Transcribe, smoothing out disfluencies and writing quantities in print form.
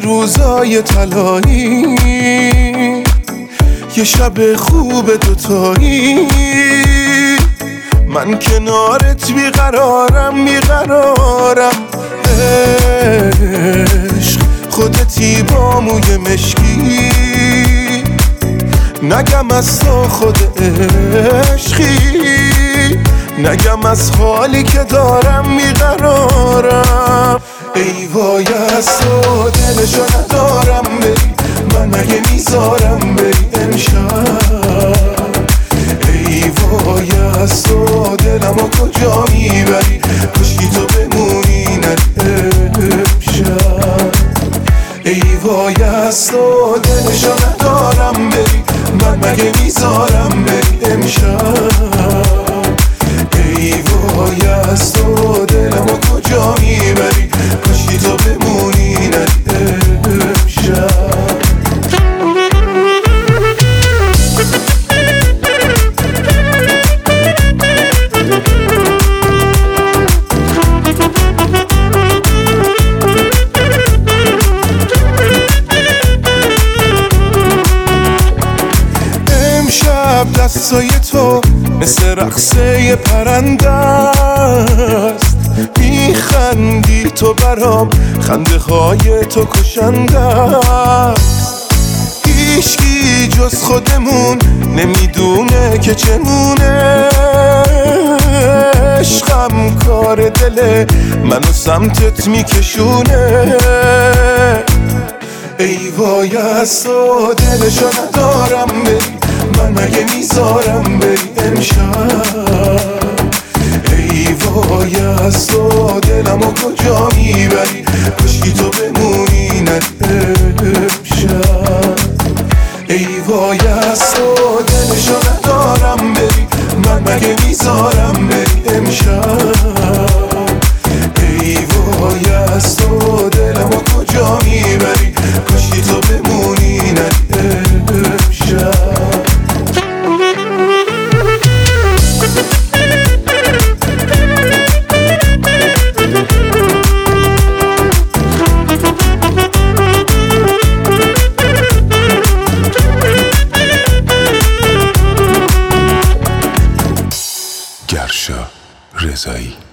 روزای طلایی، یه شب خوب دوتایی، من کنارت بیقرارم بیقرارم. عشق خودتی با موی مشکی، نگم از تو خود عشقی، نگم از حالی که دارم بیقرارم. ای وای از تو دلشو ندارم بری، من اگه میذارم بری امشب. ای وای از تو دلمو کجا میبری، کشکی تو بمونی نری امشب. ای وای از تو دلشو ندارم بری، من مگه میذارم بری امشب. ای وای از تو دلمو کجا میبری، کاشکی تو بمونی نری امشب. دستای تو مثل رقصه پرنده است، میخندی تو برام، خنده های تو کشنده است. هیچکی جز خودمون نمیدونه که چمونه، عشقم کار دل منو سمتت میکشونه. ای وای از تو دلشو ندارم بری، من مگه میذارم بری امشب. ای وای از تو دلمو کجا میبری، کاشکی تو بمونی نری امشب. ای وای از تو دلشو ندارم بری، من مگه میذارم بری امشب. ای وای از تو دلمو کجا میبری، کاشکی تو بمونی نری امشب. گرشا رضایی.